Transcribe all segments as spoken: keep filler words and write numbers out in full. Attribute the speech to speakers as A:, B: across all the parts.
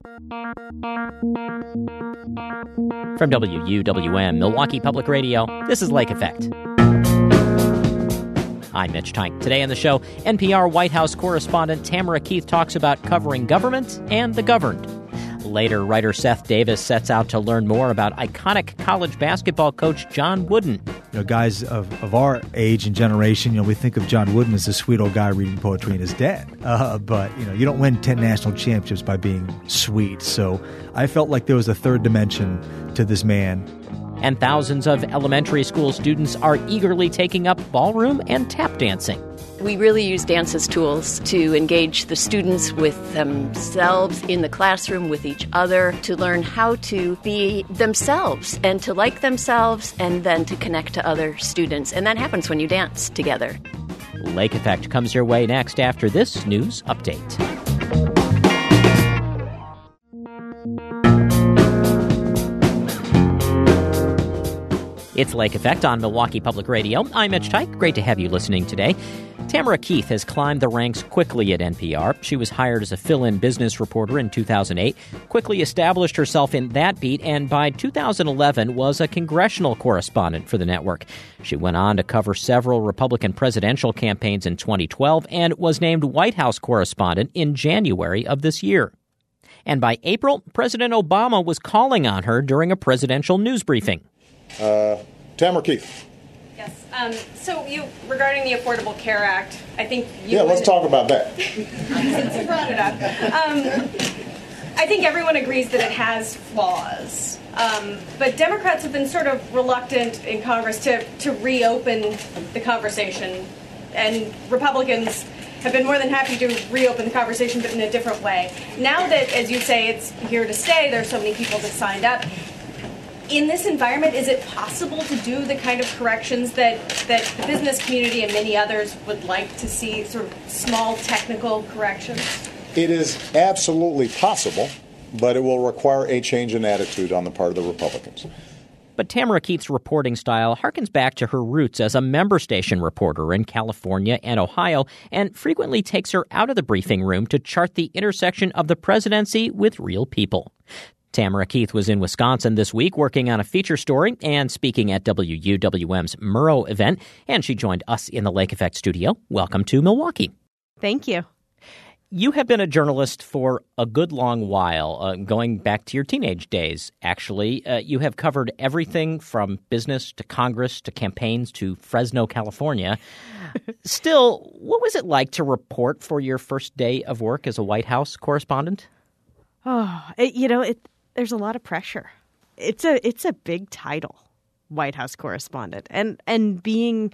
A: From W U W M, Milwaukee Public Radio, this is Lake Effect. I'm Mitch Teich. Today on the show, N P R White House correspondent Tamara Keith talks about covering government and the governed. Later, writer Seth Davis sets out to learn more about iconic college basketball coach John Wooden.
B: You know, guys of, of our age and generation, you know, we think of John Wooden as a sweet old guy reading poetry in his den. Uh, but, you know, you don't win ten national championships by being sweet. So I felt like there was a third dimension to this man.
A: And thousands of elementary school students are eagerly taking up ballroom and tap dancing.
C: We really use dance as tools to engage the students with themselves in the classroom, with each other, to learn how to be themselves and to like themselves and then to connect to other students. And that happens when you dance together.
A: Lake Effect comes your way next after this news update. It's Lake Effect on Milwaukee Public Radio. I'm Mitch Teich. Great to have you listening today. Tamara Keith has climbed the ranks quickly at N P R. She was hired as a fill-in business reporter in two thousand eight, quickly established herself in that beat, and by two thousand eleven was a congressional correspondent for the network. She went on to cover several Republican presidential campaigns in twenty twelve and was named White House correspondent in January of this year. And by April, President Obama was calling on her during a presidential news briefing.
D: Uh, Tamara Keith.
E: Yes. Um, so, you regarding the Affordable Care Act, I think you.
D: Yeah, let's talk about that.
E: Since you brought it up, um, I think everyone agrees that it has flaws. Um, but Democrats have been sort of reluctant in Congress to to reopen the conversation, and Republicans have been more than happy to reopen the conversation, but in a different way. Now that, as you say, it's here to stay, there's so many people that signed up. In this environment, is it possible to do the kind of corrections that, that the business community and many others would like to see, sort of small technical corrections?
D: It is absolutely possible, but it will require a change in attitude on the part of the Republicans.
A: But Tamara Keith's reporting style harkens back to her roots as a member station reporter in California and Ohio, and frequently takes her out of the briefing room to chart the intersection of the presidency with real people. Tamara Keith was in Wisconsin this week working on a feature story and speaking at W U W M's Murrow event, and she joined us in the Lake Effect studio. Welcome to Milwaukee.
F: Thank you.
A: You have been a journalist for a good long while, uh, going back to your teenage days, actually. Uh, you have covered everything from business to Congress to campaigns to Fresno, California. Still, what was it like to report for your first day of work as a White House correspondent?
F: Oh, it, you know, it. There's a lot of pressure. It's a it's a big title, White House correspondent. And and being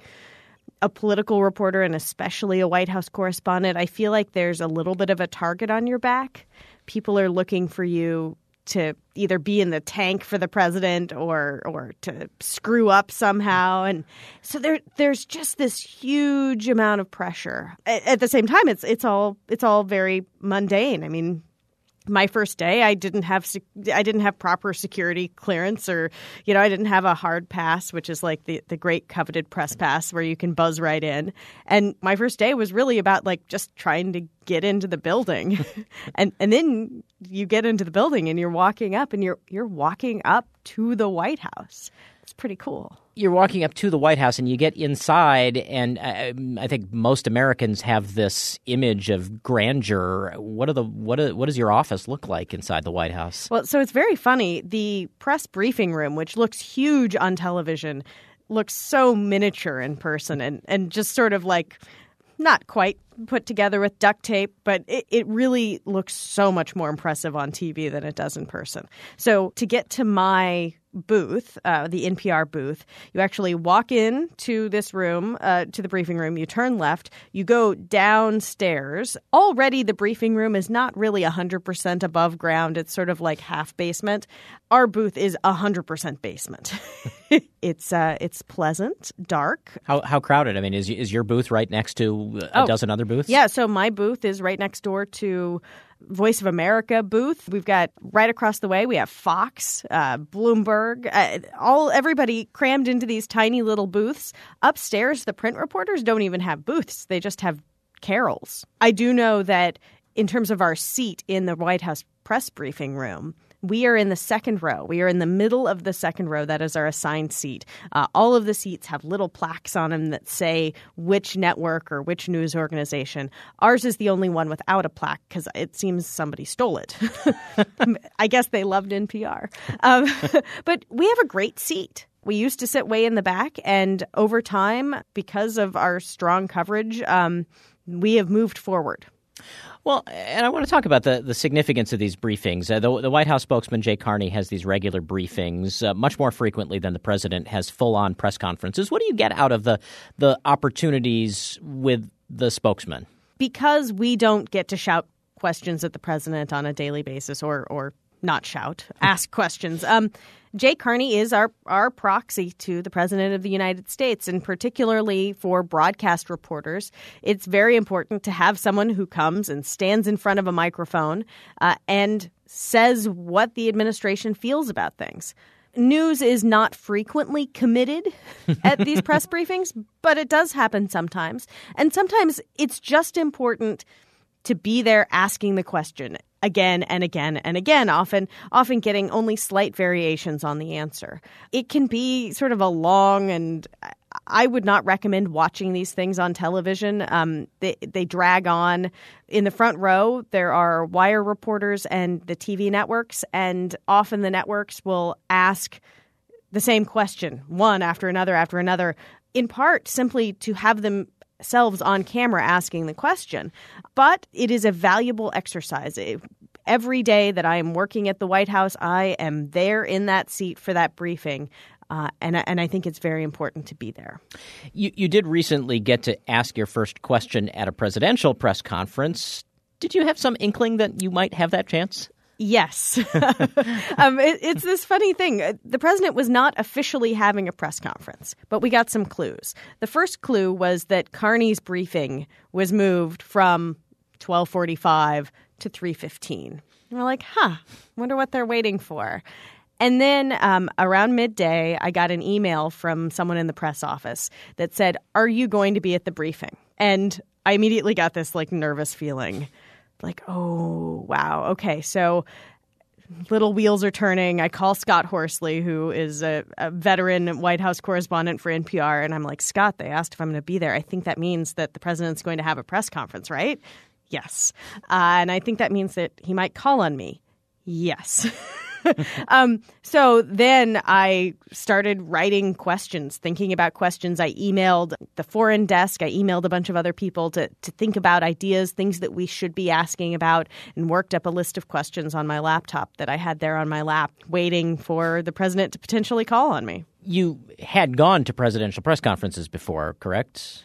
F: a political reporter and especially a White House correspondent, I feel like there's a little bit of a target on your back. People are looking for you to either be in the tank for the president or or to screw up somehow. And so there there's just this huge amount of pressure. At, at the same time, it's it's all it's all very mundane. I mean, my first day, I didn't have I didn't have proper security clearance, or you know, I didn't have a hard pass, which is like the, the great coveted press pass where you can buzz right in. And my first day was really about like just trying to get into the building, and and then you get into the building and you're walking up, and you're you're walking up to the White House. It's pretty cool.
A: You're walking up to the White House and you get inside, and I, I think most Americans have this image of grandeur. What are the what are, what does your office look like inside the White House?
F: Well, so it's very funny. The press briefing room, which looks huge on television, looks so miniature in person, and, and just sort of like not quite put together with duct tape, but it, it really looks so much more impressive on T V than it does in person. So to get to my booth, uh, the N P R booth, you actually walk in to this room, uh, to the briefing room. You turn left. You go downstairs. Already the briefing room is not really one hundred percent above ground. It's sort of like half basement. Our booth is one hundred percent basement. It's uh, it's pleasant, dark.
A: How how crowded? I mean, is is your booth right next to a
F: oh,
A: dozen other booths?
F: Yeah, so my booth is right next door to Voice of America booth. We've got right across the way, we have Fox, uh, Bloomberg, uh, all everybody crammed into these tiny little booths. Upstairs, the print reporters don't even have booths. They just have carols. I do know that in terms of our seat in the White House press briefing room, we are in the second row. We are in the middle of the second row. That is our assigned seat. Uh, all of the seats have little plaques on them that say which network or which news organization. Ours is the only one without a plaque because it seems somebody stole it. I guess they loved N P R. Um, but we have a great seat. We used to sit way in the back, and over time, because of our strong coverage, um, we have moved forward.
A: Well, and I want to talk about the, the significance of these briefings. Uh, the, the White House spokesman, Jay Carney, has these regular briefings uh, much more frequently than the president has full-on press conferences. What do you get out of the the opportunities with the spokesman?
F: Because we don't get to shout questions at the president on a daily basis or or not shout, ask questions. Um, Jay Carney is our, our proxy to the President of the United States, and particularly for broadcast reporters, it's very important to have someone who comes and stands in front of a microphone uh, and says what the administration feels about things. News is not frequently committed at these press briefings, but it does happen sometimes. And sometimes it's just important to be there asking the question again and again and again, often often getting only slight variations on the answer. It can be sort of a long, and I would not recommend watching these things on television. Um, they, they drag on. In the front row, there are wire reporters and the T V networks, and often the networks will ask the same question, one after another after another, in part simply to have them themselves on camera asking the question. But it is a valuable exercise. Every day that I am working at the White House, I am there in that seat for that briefing. Uh, and, and I think it's very important to be there.
A: You, you did recently get to ask your first question at a presidential press conference. Did you have some inkling that you might have that chance?
F: Yes. um, it, it's this funny thing. The president was not officially having a press conference, but we got some clues. The first clue was that Carney's briefing was moved from twelve forty-five to three fifteen. And we're like, huh, wonder what they're waiting for. And then um, around midday, I got an email from someone in the press office that said, are you going to be at the briefing? And I immediately got this like nervous feeling. Like, oh, wow. Okay, so little wheels are turning. I call Scott Horsley, who is a, a veteran White House correspondent for N P R. And I'm like, Scott, they asked if I'm going to be there. I think that means that the president's going to have a press conference, right? Yes. Uh, and I think that means that he might call on me. Yes. um, so then I started writing questions, thinking about questions. I emailed the foreign desk. I emailed a bunch of other people to, to think about ideas, things that we should be asking about, and worked up a list of questions on my laptop that I had there on my lap, waiting for the president to potentially call on me.
A: You had gone to presidential press conferences before, correct?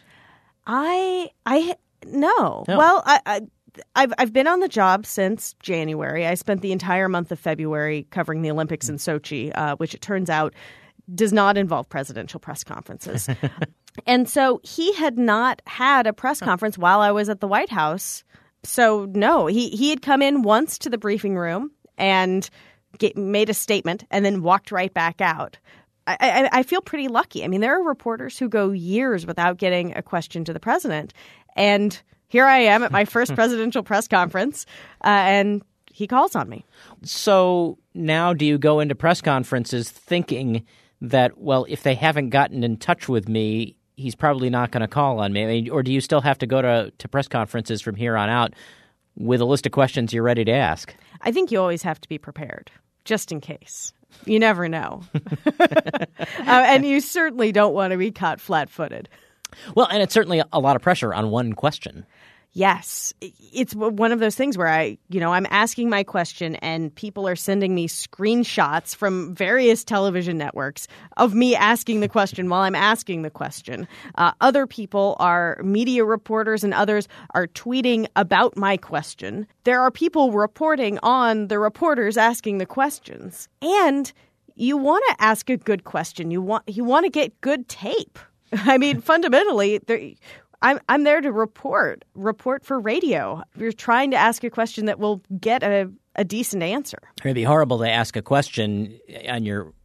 F: I, I, no.
A: no.
F: Well, I, I I've I've been on the job since January. I spent the entire month of February covering the Olympics in Sochi, uh, which it turns out does not involve presidential press conferences. And so he had not had a press conference while I was at the White House. So no, he, he had come in once to the briefing room and get, made a statement and then walked right back out. I, I, I feel pretty lucky. I mean, there are reporters who go years without getting a question to the president, and here I am at my first presidential press conference, uh, and he calls on me.
A: So now do you go into press conferences thinking that, well, if they haven't gotten in touch with me, he's probably not going to call on me? I mean, or do you still have to go to, to press conferences from here on out with a list of questions you're ready to ask?
F: I think you always have to be prepared, just in case. You never know. uh, and you certainly don't want to be caught flat-footed.
A: Well, and it's certainly a lot of pressure on one question.
F: Yes. It's one of those things where I, you know, I'm asking my question and people are sending me screenshots from various television networks of me asking the question while I'm asking the question. Uh, other people are media reporters and others are tweeting about my question. There are people reporting on the reporters asking the questions. And you want to ask a good question. You want you want to get good tape. I mean, fundamentally, there, I'm I'm there to report, report for radio. You're trying to ask a question that will get a, a decent answer.
A: It'd be horrible to ask a question on your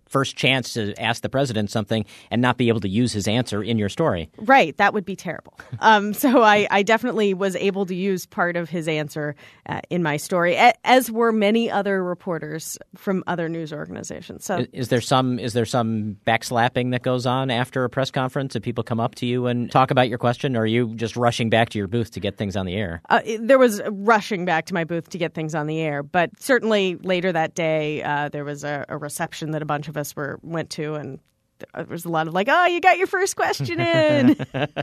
A: first chance to ask the president something and not be able to use his answer in your story.
F: Right. That would be terrible. Um, so I, I definitely was able to use part of his answer uh, in my story, as were many other reporters from other news organizations. So
A: is, is there some is there some backslapping that goes on after a press conference? Do people come up to you and talk about your question, or are you just rushing back to your booth to get things on the air?
F: Uh, there was rushing back to my booth to get things on the air, but certainly later that day uh, there was a, a reception that a bunch of us were went to, and there was a lot of like, oh, you got your first question in.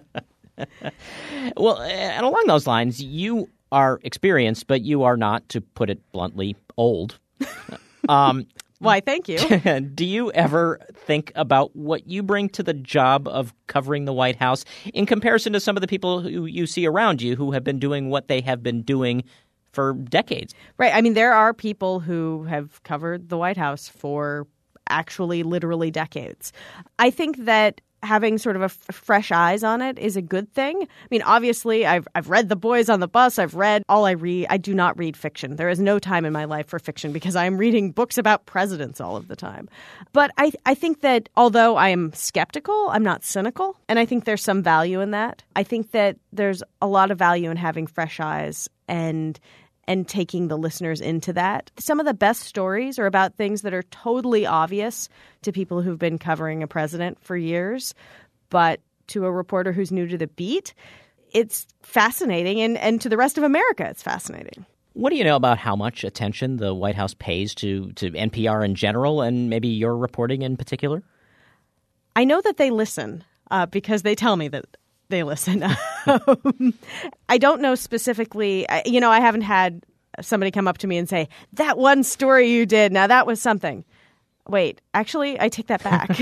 A: Well, and along those lines, you are experienced, but you are not, to put it bluntly, old. Um,
F: Why, thank you.
A: Do you ever think about what you bring to the job of covering the White House in comparison to some of the people who you see around you who have been doing what they have been doing for decades?
F: Right. I mean, there are people who have covered the White House for actually literally decades. I think that having sort of a f- fresh eyes on it is a good thing. I mean, obviously, I've I've read The Boys on the Bus. I've read all I read. I do not read fiction. There is no time in my life for fiction because I am reading books about presidents all of the time. But I I think that although I am skeptical, I'm not cynical. And I think there's some value in that. I think that there's a lot of value in having fresh eyes and and taking the listeners into that. Some of the best stories are about things that are totally obvious to people who've been covering a president for years, but to a reporter who's new to the beat, it's fascinating. And, and to the rest of America, it's fascinating.
A: What do you know about how much attention the White House pays to, to N P R in general and maybe your reporting in particular?
F: I know that they listen uh, because they tell me that they listen. um, I don't know specifically. You know, I haven't had somebody come up to me and say, that one story you did, now that was something. Wait, actually, I take that back.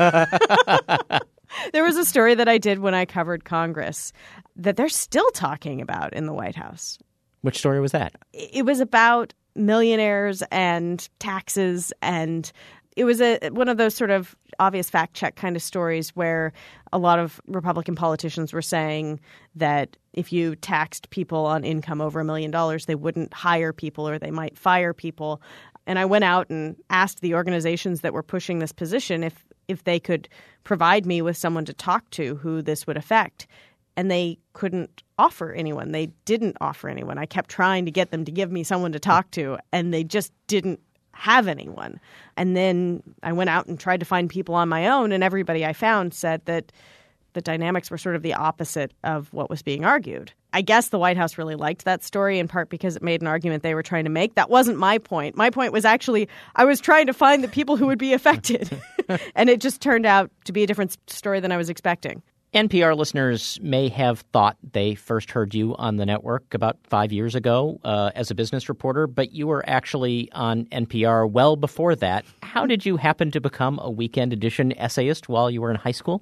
F: There was a story that I did when I covered Congress that they're still talking about in the White House.
A: Which story was that?
F: It was about millionaires and taxes, and it was a one of those sort of obvious fact check kind of stories where a lot of Republican politicians were saying that if you taxed people on income over a million dollars, they wouldn't hire people or they might fire people. And I went out and asked the organizations that were pushing this position if if they could provide me with someone to talk to who this would affect. And they couldn't offer anyone. They didn't offer anyone. I kept trying to get them to give me someone to talk to, and they just didn't have anyone. And then I went out and tried to find people on my own, and everybody I found said that the dynamics were sort of the opposite of what was being argued. I guess the White House really liked that story, in part because it made an argument they were trying to make. That wasn't my point. My point was actually I was trying to find the people who would be affected. And it just turned out to be a different story than I was expecting.
A: N P R listeners may have thought they first heard you on the network about five years ago uh, as a business reporter, but you were actually on N P R well before that. How did you happen to become a Weekend Edition essayist while you were in high school?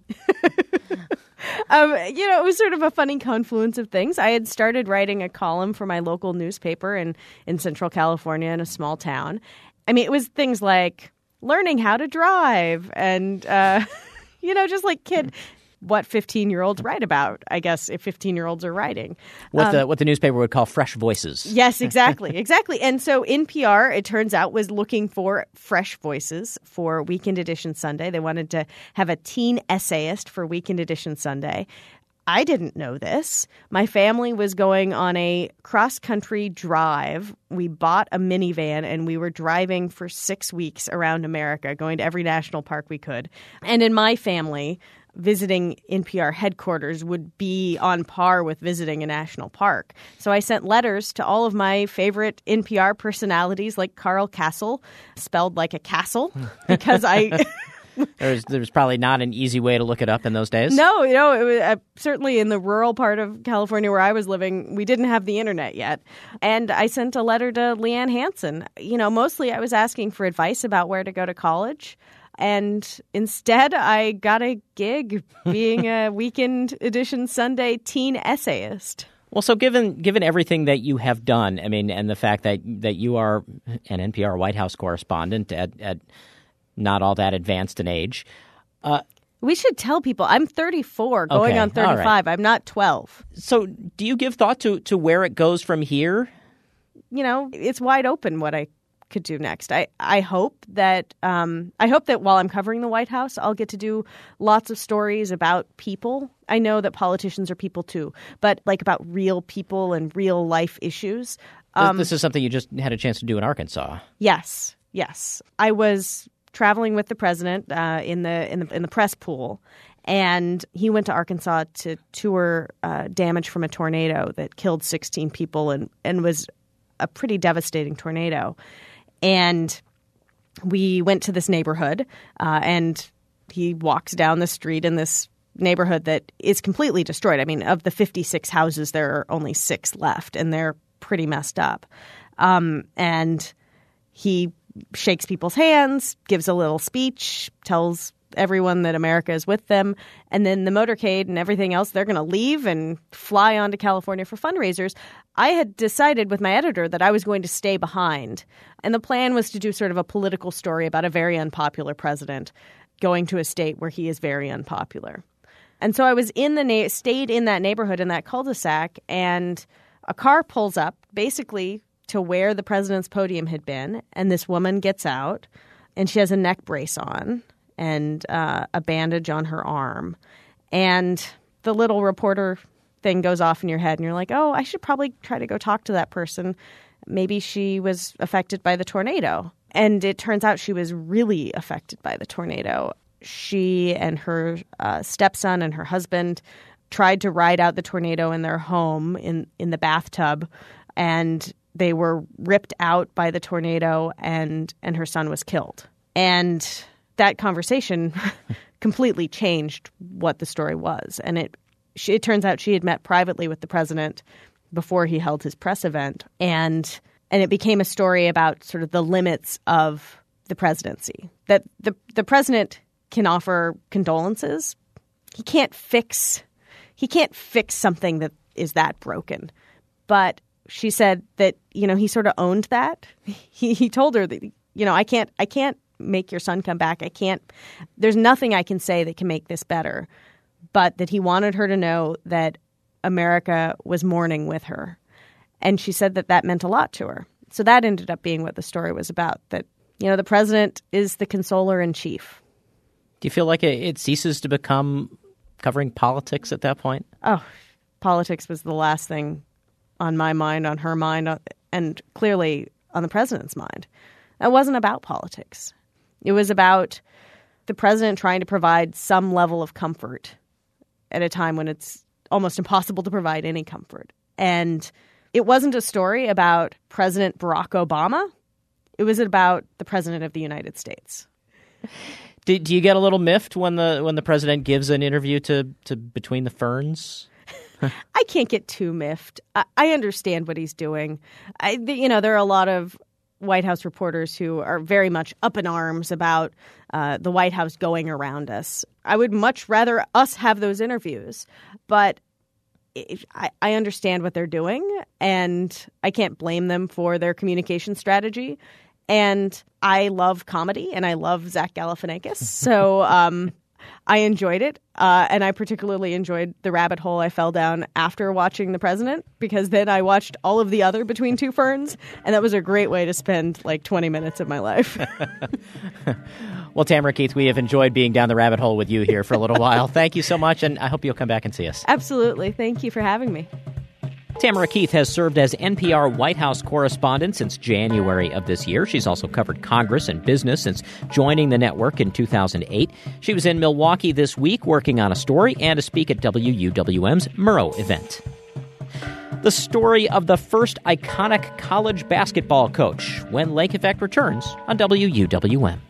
F: um, you know, it was sort of a funny confluence of things. I had started writing a column for my local newspaper in, in Central California in a small town. I mean, it was things like learning how to drive and, uh, you know, just like kid... what fifteen-year-olds write about, I guess, if fifteen-year-olds are writing.
A: What,
F: um,
A: the, what the newspaper would call fresh voices.
F: Yes, exactly. Exactly. And so N P R, it turns out, was looking for fresh voices for Weekend Edition Sunday. They wanted to have a teen essayist for Weekend Edition Sunday. I didn't know this. My family was going on a cross-country drive. We bought a minivan, and we were driving for six weeks around America, going to every national park we could. And in my family, visiting N P R headquarters would be on par with visiting a national park. So I sent letters to all of my favorite N P R personalities, like Carl Kasell, spelled like a castle, because I...
A: There's there's probably not an easy way to look it up in those days.
F: No, you know, it was, uh, certainly in the rural part of California where I was living, we didn't have the internet yet. And I sent a letter to Leanne Hansen. You know, mostly I was asking for advice about where to go to college. And instead, I got a gig being a Weekend Edition Sunday teen essayist.
A: Well, so given given everything that you have done, I mean, and the fact that, that you are an N P R White House correspondent at, at not all that advanced an age. Uh,
F: we should tell people I'm thirty-four, going
A: okay,
F: on thirty-five.
A: Right.
F: I'm not twelve.
A: So do you give thought to, to where it goes from here?
F: You know, it's wide open what I could do next. I, I hope that um, I hope that while I'm covering the White House, I'll get to do lots of stories about people. I know that politicians are people too, but like about real people and real life issues.
A: Um, this is something you just had a chance to do in Arkansas.
F: Yes, yes. I was traveling with the president uh, in the in the in the press pool, and he went to Arkansas to tour uh, damage from a tornado that killed sixteen people and and was a pretty devastating tornado. And we went to this neighborhood, uh, and he walks down the street in this neighborhood that is completely destroyed. I mean, of the fifty-six houses, there are only six left, and they're pretty messed up. Um, and he shakes people's hands, gives a little speech, tells everyone that America is with them. And then the motorcade and everything else, they're going to leave and fly on to California for fundraisers. I had decided with my editor that I was going to stay behind. And the plan was to do sort of a political story about a very unpopular president going to a state where he is very unpopular. And so I was in the na- stayed in that neighborhood, in that cul-de-sac, and a car pulls up basically to where the president's podium had been. And this woman gets out, and she has a neck brace on and uh, a bandage on her arm. And the little reporter thing goes off in your head, and you're like, oh, I should probably try to go talk to that person. Maybe she was affected by the tornado. And it turns out she was really affected by the tornado. She and her uh, stepson and her husband tried to ride out the tornado in their home in, in the bathtub, and they were ripped out by the tornado, and, and her son was killed. And that conversation completely changed what the story was. And it she, it turns out she had met privately with the president before he held his press event. And and it became a story about sort of the limits of the presidency, that the, the president can offer condolences. He can't fix he can't fix something that is that broken. But she said that, you know, he sort of owned that. He he told her that, you know, I can't I can't make your son come back. I can't, there's nothing I can say that can make this better, but that he wanted her to know that America was mourning with her. And she said that that meant a lot to her. So that ended up being what the story was about, that, you know, the president is the consoler in chief.
A: Do you feel like it, it ceases to become covering politics at that point?
F: Oh, politics was the last thing on my mind, on her mind, and clearly on the president's mind. It wasn't about politics. It was about the president trying to provide some level of comfort at a time when it's almost impossible to provide any comfort. And it wasn't a story about President Barack Obama. It was about the president of the United States.
A: Do, do you get a little miffed when the when the president gives an interview to, to Between the Ferns?
F: I can't get too miffed. I, I understand what he's doing. I, you know, there are a lot of White House reporters who are very much up in arms about uh, the White House going around us. I would much rather us have those interviews, but if, I, I understand what they're doing, and I can't blame them for their communication strategy. And I love comedy, and I love Zach Galifianakis, so um, I enjoyed it. Uh, and I particularly enjoyed the rabbit hole I fell down after watching The President, because then I watched all of the other Between Two Ferns, and that was a great way to spend like twenty minutes of my life.
A: Well, Tamara Keith, we have enjoyed being down the rabbit hole with you here for a little while. Thank you so much, and I hope you'll come back and see us.
F: Absolutely. Thank you for having me.
A: Tamara Keith has served as N P R White House correspondent since January of this year. She's also covered Congress and business since joining the network in two thousand eight. She was in Milwaukee this week working on a story and to speak at W U W M's Murrow event. The story of the first iconic college basketball coach when Lake Effect returns on W U W M.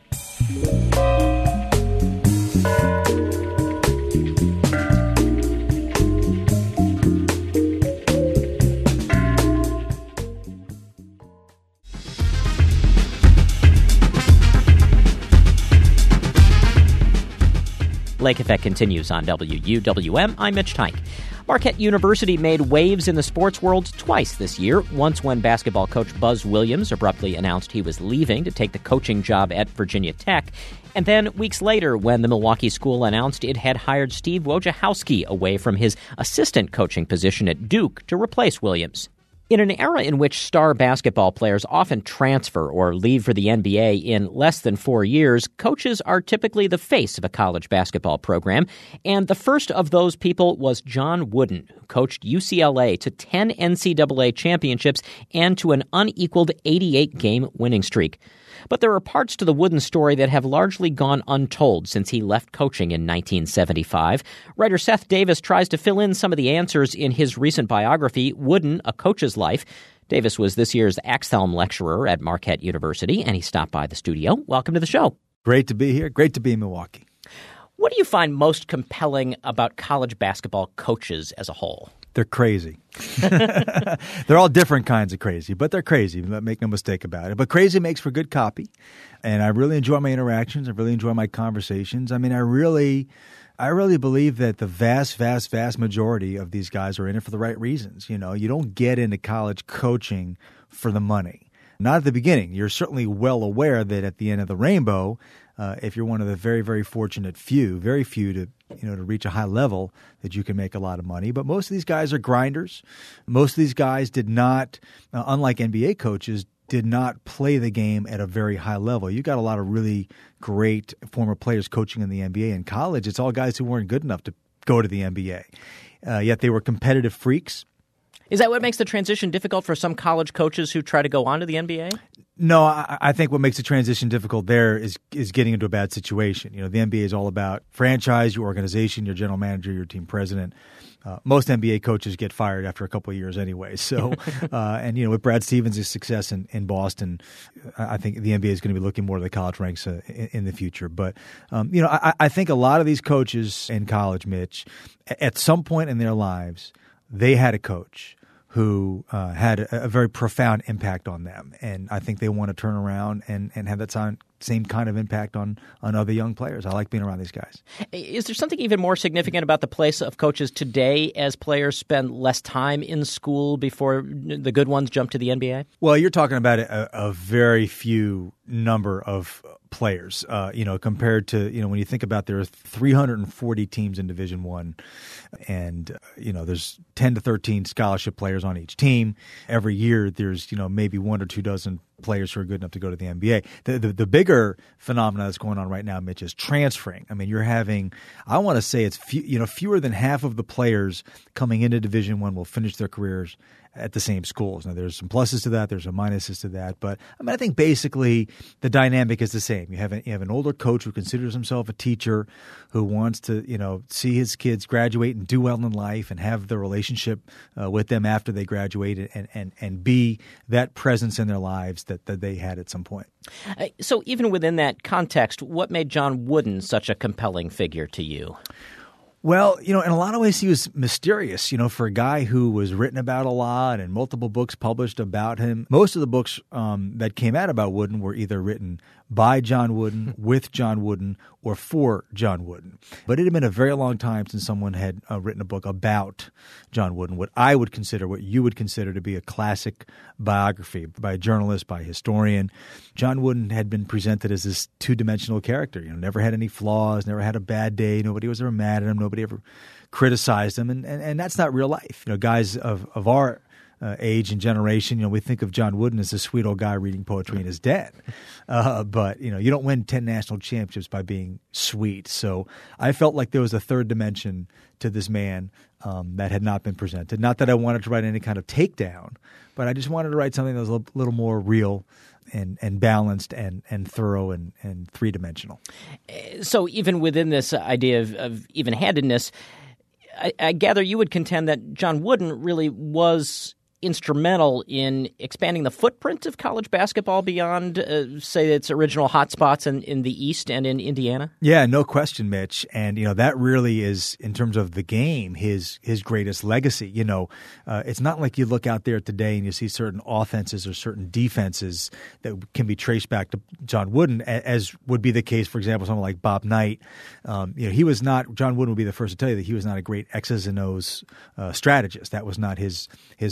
A: Lake Effect continues on W U W M. I'm Mitch Teich. Marquette University made waves in the sports world twice this year. Once when basketball coach Buzz Williams abruptly announced he was leaving to take the coaching job at Virginia Tech. And then weeks later when the Milwaukee school announced it had hired Steve Wojciechowski away from his assistant coaching position at Duke to replace Williams. In an era in which star basketball players often transfer or leave for the N B A in less than four years, coaches are typically the face of a college basketball program. And the first of those people was John Wooden, who coached U C L A to ten N C double A championships and to an unequaled eighty-eight game winning streak. But there are parts to the Wooden story that have largely gone untold since he left coaching in nineteen seventy-five. Writer Seth Davis tries to fill in some of the answers in his recent biography, Wooden, A Coach's Life. Davis was this year's Axthelm lecturer at Marquette University, and he stopped by the studio. Welcome to the show.
B: Great to be here. Great to be in Milwaukee.
A: What do you find most compelling about college basketball coaches as a whole?
B: They're crazy. They're all different kinds of crazy, but they're crazy. Make no mistake about it. But crazy makes for good copy. And I really enjoy my interactions. I really enjoy my conversations. I mean, I really, I really believe that the vast, vast, vast majority of these guys are in it for the right reasons. You know, you don't get into college coaching for the money. Not at the beginning. You're certainly well aware that at the end of the rainbow, uh, if you're one of the very, very fortunate few, very few to you know to reach a high level, that you can make a lot of money. But most of these guys are grinders. Most of these guys did not, uh, unlike N B A coaches, did not play the game at a very high level. You got a lot of really great former players coaching in the N B A. In college, it's all guys who weren't good enough to go to the N B A. Uh, yet they were competitive freaks.
A: Is that what makes the transition difficult for some college coaches who try to go on to the N B A?
B: No, I, I think what makes the transition difficult there is is getting into a bad situation. You know, the N B A is all about franchise, your organization, your general manager, your team president. Uh, most N B A coaches get fired after a couple of years anyway. So, uh, and, you know, with Brad Stevens' success in, in Boston, I think the N B A is going to be looking more to the college ranks uh, in, in the future. But, um, you know, I, I think a lot of these coaches in college, Mitch, at some point in their lives, they had a coach who uh, had a, a very profound impact on them. And I think they want to turn around and, and have that same, same kind of impact on, on other young players. I like being around these guys.
A: Is there something even more significant about the place of coaches today as players spend less time in school before the good ones jump to the N B A?
B: Well, you're talking about a, a very few number of players, uh, you know, compared to, you know, when you think about there are three hundred forty teams in Division One, and, uh, you know, there's ten to thirteen scholarship players on each team. Every year there's, you know, maybe one or two dozen players who are good enough to go to the N B A. The, the, the bigger phenomenon that's going on right now, Mitch, is transferring. I mean, you're having, I want to say it's, few, you know, fewer than half of the players coming into Division One will finish their careers at the same schools. Now, there's some pluses to that. There's some minuses to that. But I mean, I think basically the dynamic is the same. You have an, you have an older coach who considers himself a teacher, who wants to, you know, see his kids graduate and do well in life and have the relationship uh, with them after they graduate and, and, and be that presence in their lives that, that they had at some point.
A: Uh, so even within that context, what made John Wooden such a compelling figure to you?
B: Well, you know, in a lot of ways, he was mysterious, you know, for a guy who was written about a lot and multiple books published about him. Most of the books um, that came out about Wooden were either written by John Wooden, with John Wooden, or for John Wooden. But it had been a very long time since someone had uh, written a book about John Wooden, what I would consider, what you would consider to be a classic biography by a journalist, by a historian. John Wooden had been presented as this two-dimensional character, you know, never had any flaws, never had a bad day, nobody was ever mad at him, nobody ever criticized him, and, and, and that's not real life. You know, guys of, of our Uh, age and generation, you know, we think of John Wooden as a sweet old guy reading poetry in his den. Uh, but, you know, you don't win ten national championships by being sweet. So I felt like there was a third dimension to this man um, that had not been presented. Not that I wanted to write any kind of takedown, but I just wanted to write something that was a little more real and, and balanced and, and thorough and, and three-dimensional.
A: So even within this idea of, of even-handedness, I, I gather you would contend that John Wooden really was instrumental in expanding the footprint of college basketball beyond, uh, say, its original hotspots in, in the East and in Indiana?
B: Yeah, no question, Mitch. And, you know, that really is, in terms of the game, his his greatest legacy. You know, uh, it's not like you look out there today and you see certain offenses or certain defenses that can be traced back to John Wooden, as would be the case, for example, someone like Bob Knight. Um, you know, he was not, John Wooden would be the first to tell you that he was not a great X's and O's uh, strategist. That was not his his forte.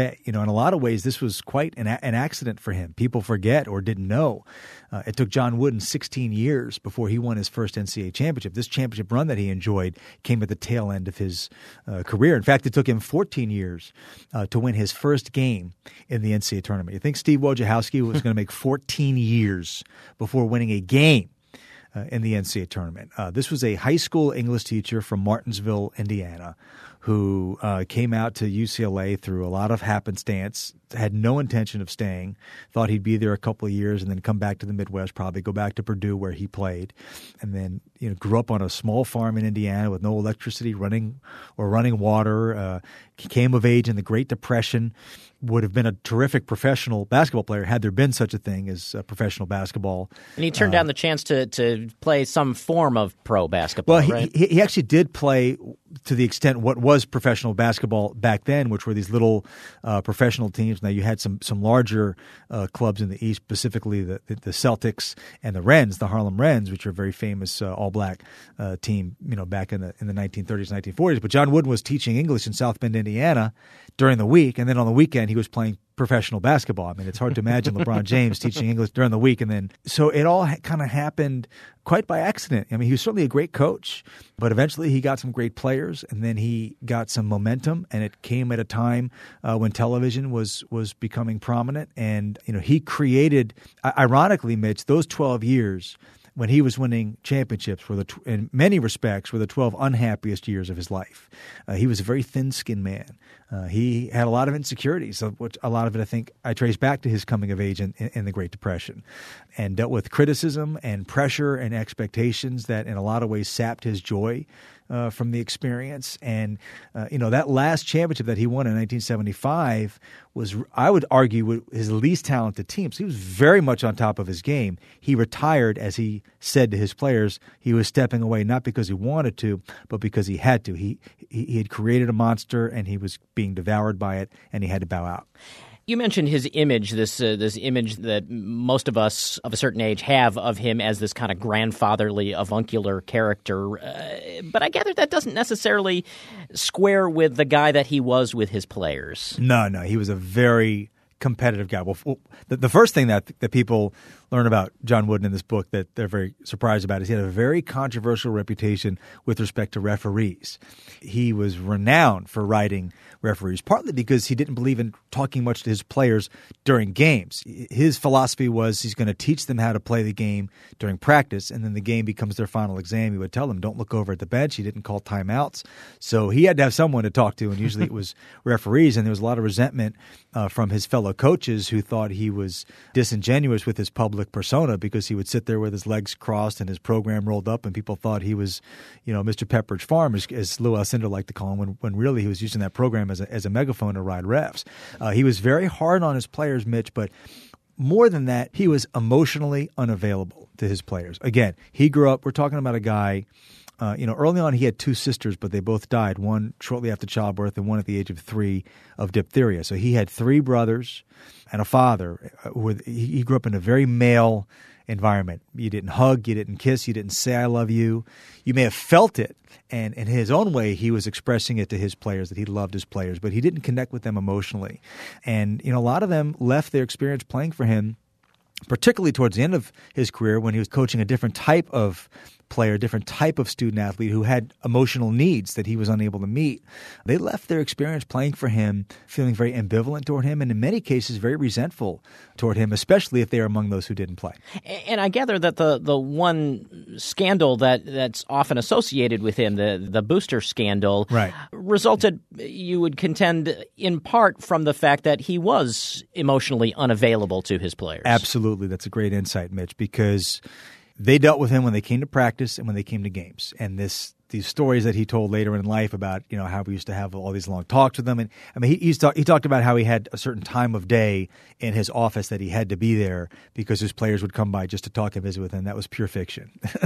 B: forte. You know, in a lot of ways, this was quite an, an accident for him. People forget or didn't know. Uh, it took John Wooden sixteen years before he won his first N C double A championship. This championship run that he enjoyed came at the tail end of his uh, career. In fact, it took him fourteen years uh, to win his first game in the N C double A tournament. You think Steve Wojciechowski was going to make fourteen years before winning a game uh, in the N C double A tournament? Uh, this was a high school English teacher from Martinsville, Indiana, who uh, came out to U C L A through a lot of happenstance, had no intention of staying, thought he'd be there a couple of years and then come back to the Midwest, probably go back to Purdue where he played, and then you know grew up on a small farm in Indiana with no electricity running or running water. Uh, came of age in the Great Depression, would have been a terrific professional basketball player had there been such a thing as uh, professional basketball.
A: And he turned uh, down the chance to, to play some form of pro basketball,
B: well, he,
A: right?
B: he, he actually did play to the extent what was professional basketball back then, which were these little uh, professional teams. Now, you had some some larger uh, clubs in the East, specifically the, the, the Celtics and the Wrens, the Harlem Wrens, which are a very famous uh, all-black uh, team, you know, back in the in the nineteen thirties, nineteen forties. But John Wooden was teaching English in South Bend, Indiana during the week, and then on the weekend he was playing professional basketball. I mean, it's hard to imagine LeBron James teaching English during the week. And then, so it all ha- kind of happened quite by accident. I mean, he was certainly a great coach, but eventually he got some great players, and then he got some momentum, and it came at a time uh, when television was was becoming prominent. And, you know, he created, ironically, Mitch, those twelve years when he was winning championships were the, in many respects, were the twelve unhappiest years of his life. Uh, he was a very thin-skinned man. Uh, he had a lot of insecurities, of which a lot of it I think I trace back to his coming of age in, in, in the Great Depression, and dealt with criticism and pressure and expectations that in a lot of ways sapped his joy uh, from the experience. And, uh, you know, that last championship that he won in nineteen seventy-five was, I would argue, his least talented team. So he was very much on top of his game. He retired, as he said to his players, he was stepping away not because he wanted to, but because he had to. He he, he had created a monster, and he was being devoured by it, and he had to bow out.
A: You mentioned his image, this uh, this image that most of us of a certain age have of him as this kind of grandfatherly, avuncular character. Uh, but I gather that doesn't necessarily square with the guy that he was with his players.
B: No, no. He was a very competitive guy. Well, the, the first thing that that people learn about John Wooden in this book that they're very surprised about is he had a very controversial reputation with respect to referees. He was renowned for writing referees, partly because he didn't believe in talking much to his players during games. His philosophy was he's going to teach them how to play the game during practice, and then the game becomes their final exam. He would tell them, don't look over at the bench. He didn't call timeouts. So he had to have someone to talk to, and usually it was referees, and there was a lot of resentment uh, from his fellow coaches who thought he was disingenuous with his public persona because he would sit there with his legs crossed and his program rolled up, and people thought he was, you know, Mister Pepperidge Farm, as, as Lou Alcindor liked to call him, when, when really he was using that program as a, as a megaphone to ride refs. Uh, he was very hard on his players, Mitch, but more than that, he was emotionally unavailable to his players. Again, he grew up, we're talking about a guy, uh, you know, early on he had two sisters, but they both died, one shortly after childbirth and one at the age of three of diphtheria. So he had three brothers and a father. With, he grew up in a very male environment. You didn't hug, you didn't kiss, you didn't say I love you. You may have felt it, and in his own way, he was expressing it to his players that he loved his players, but he didn't connect with them emotionally. And, you know, a lot of them left their experience playing for him, particularly towards the end of his career when he was coaching a different type of player, a different type of student athlete who had emotional needs that he was unable to meet. They left their experience playing for him feeling very ambivalent toward him, and in many cases very resentful toward him, especially if they are among those who didn't play.
A: And I gather that the, the one scandal that, that's often associated with him, the, the booster scandal,
B: right,
A: resulted, you would contend, in part from the fact that he was emotionally unavailable to his players.
B: Absolutely. That's a great insight, Mitch, because they dealt with him when they came to practice and when they came to games. And this these stories that he told later in life about, you know, how we used to have all these long talks with them. And I mean, he he's talk, he talked about how he had a certain time of day in his office that he had to be there because his players would come by just to talk and visit with him. That was pure fiction.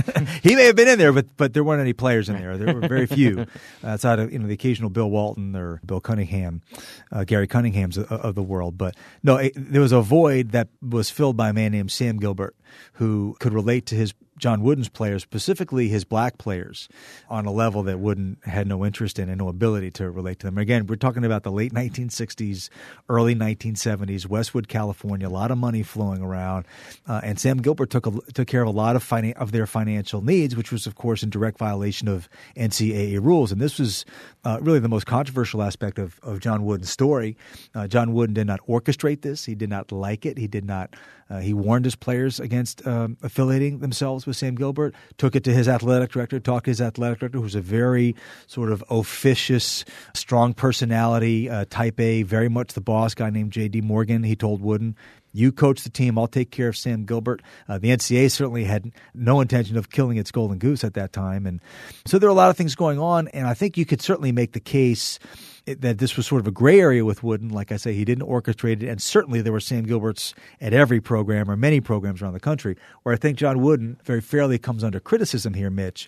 B: He may have been in there, but but there weren't any players in there. There were very few outside of, you know, the occasional Bill Walton or Bill Cunningham, uh, Gary Cunningham's of, of the world. But no, it, there was a void that was filled by a man named Sam Gilbert, who could relate to his John Wooden's players, specifically his black players, on a level that Wooden had no interest in and no ability to relate to them. Again, we're talking about the late nineteen sixties, early nineteen seventies, Westwood, California, a lot of money flowing around. Uh, and Sam Gilbert took a, took care of a lot of finan- of their financial needs, which was, of course, in direct violation of N C double A rules. And this was uh, really the most controversial aspect of, of John Wooden's story. Uh, John Wooden did not orchestrate this. He did not like it. He did not. Uh, he warned his players against um, affiliating themselves with Sam Gilbert, took it to his athletic director, talked to his athletic director, who's a very sort of officious, strong personality, uh, type A, very much the boss, guy named J D Morgan. He told Wooden, you coach the team, I'll take care of Sam Gilbert. Uh, the N C double A certainly had no intention of killing its golden goose at that time. And so there are a lot of things going on, and I think you could certainly make the case that this was sort of a gray area with Wooden. Like I say, he didn't orchestrate it, and certainly there were Sam Gilberts at every program or many programs around the country. Where I think John Wooden very fairly comes under criticism here, Mitch,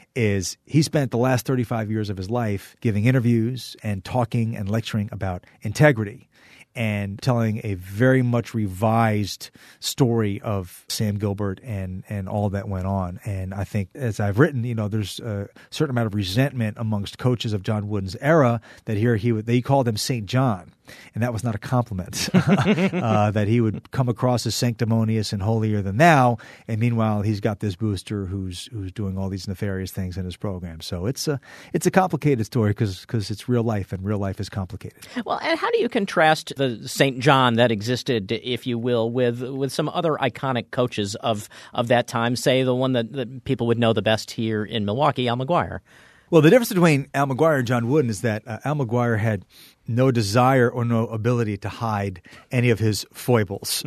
B: is he spent the last thirty-five years of his life giving interviews and talking and lecturing about integrity and telling a very much revised story of Sam Gilbert and, and all that went on. And I think, as I've written, you know, there's a certain amount of resentment amongst coaches of John Wooden's era that here he would, they called him Saint John. And that was not a compliment, uh, that he would come across as sanctimonious and holier than thou. And meanwhile, he's got this booster who's who's doing all these nefarious things in his program. So it's a it's a complicated story because because it's real life, and real life is complicated.
A: Well, and how do you contrast the Saint John that existed, if you will, with with some other iconic coaches of of that time? Say the one that, that people would know the best here in Milwaukee, Al McGuire.
B: Well, the difference between Al McGuire and John Wooden is that uh, Al McGuire had no desire or no ability to hide any of his foibles.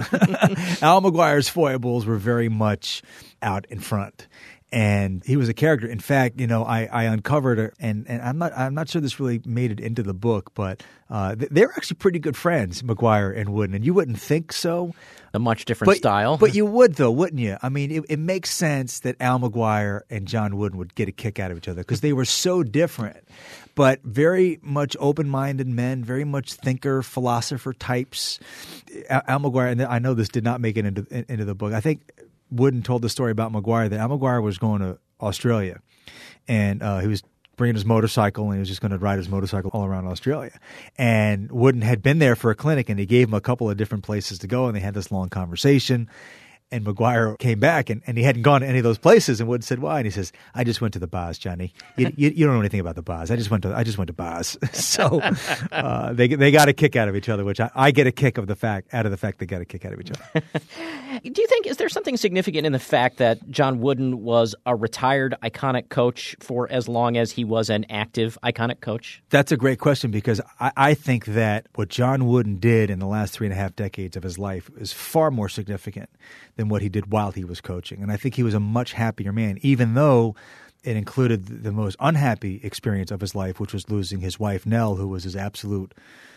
B: Al McGuire's foibles were very much out in front. And he was a character. In fact, you know, I, I uncovered, a, and, and I'm not I'm not sure this really made it into the book, but uh, they were actually pretty good friends, McGuire and Wooden. And you wouldn't think so.
A: A much different
B: but,
A: style.
B: But you would, though, wouldn't you? I mean, it, it makes sense that Al McGuire and John Wooden would get a kick out of each other because they were so different, but very much open-minded men, very much thinker, philosopher types. Al, Al McGuire, and I know this did not make it into, into the book. I think Wooden told the story about McGuire that Al McGuire was going to Australia, and uh, he was bringing his motorcycle, and he was just going to ride his motorcycle all around Australia. And Wooden had been there for a clinic, and he gave him a couple of different places to go, and they had this long conversation. And McGuire came back, and, and he hadn't gone to any of those places. And Wooden said, "Why?" And he says, "I just went to the bars, Johnny. You, you, you don't know anything about the bars. I just went to I just went to bars." So uh, they they got a kick out of each other, which I, I get a kick of the fact out of the fact they got a kick out of each other.
A: Do you think, is there something significant in the fact that John Wooden was a retired iconic coach for as long as he was an active iconic coach?
B: That's a great question, because I, I think that what John Wooden did in the last three and a half decades of his life is far more significant than what he did while he was coaching. And I think he was a much happier man, even though it included the most unhappy experience of his life, which was losing his wife, Nell, who was his absolute